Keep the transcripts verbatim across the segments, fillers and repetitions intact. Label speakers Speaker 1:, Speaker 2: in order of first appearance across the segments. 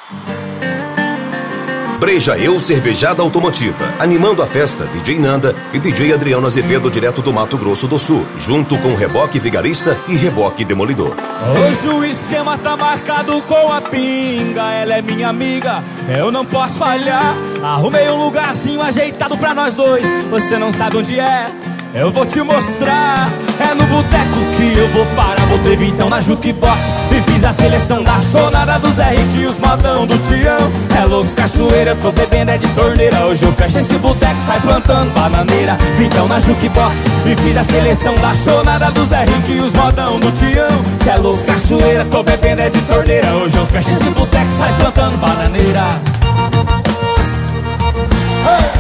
Speaker 1: Breja Eu Cervejada Automotiva, animando a festa, D J Nanda e D J Adriano Azevedo, direto do Mato Grosso do Sul, junto com Reboque Vigarista e Reboque Demolidor.
Speaker 2: Hoje o esquema tá marcado com a pinga, ela é minha amiga, eu não posso falhar. Arrumei um lugarzinho ajeitado pra nós dois, você não sabe onde é, eu vou te mostrar. É no boteco que eu vou parar. Botei vintão na jukebox e fiz a seleção da chonada do Zé Rick e os modão do Tião. É louco, cachoeira, eu tô bebendo é de torneira. Hoje eu fecho esse boteco, sai plantando bananeira. Vintão na jukebox e fiz a seleção da chonada do Zé Rick e os modão do Tião. Cê é louco, cachoeira, tô bebendo é de torneira. Hoje eu fecho esse boteco, sai plantando bananeira. Hey!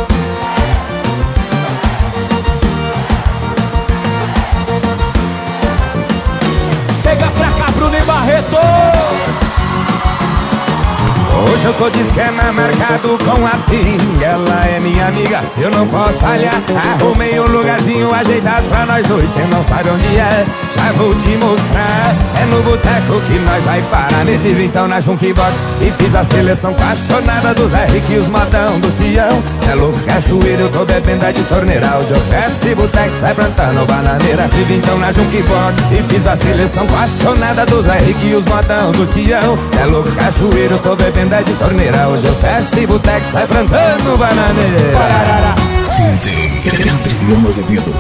Speaker 2: Chega pra cá, Bruno e Barreto.
Speaker 3: Hoje eu tô de esquema marcado com a pinga, ela é minha amiga, eu não posso falhar. Arrumei um lugarzinho ajeitado pra nós dois, cê não sabe onde é, já vou te mostrar. É no boteco que nós vai parar. Meti vintão na jukebox e fiz a seleção apaixonada do Zé Rick e os modão do Tião. Cê é louco, cachoeira, eu tô bebendo é de torneira. Hoje eu fecho esse boteco, sai plantando bananeira. Meti vintão na jukebox e fiz a seleção apaixonada do Zé Rick e os modão do Tião. Cê é louco, cachoeira, eu tô bebendo é de torneira. Hoje eu fecho esse boteco, sai plantando bananeira.
Speaker 4: D J Adriano Azevedo.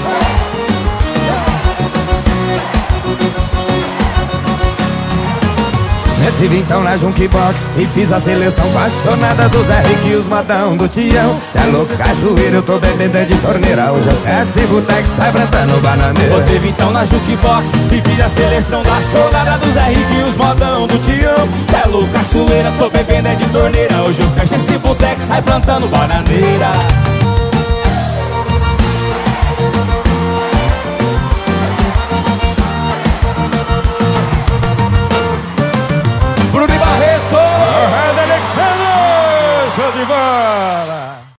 Speaker 3: Meti vintão na jukebox e fiz a seleção apaixonada do Zé Rick e os modão do Tião. Cê é louco, cachoeira, eu tô bebendo é de torneira. Hoje eu fecho esse boteco, sai plantando bananeira.
Speaker 2: Botei vintão na jukebox e fiz a seleção da chonada do Zé Rick e os modão do Tião. Cê é louco, cachoeira, tô bebendo é de torneira. Hoje eu fecho esse boteco, sai plantando bananeira.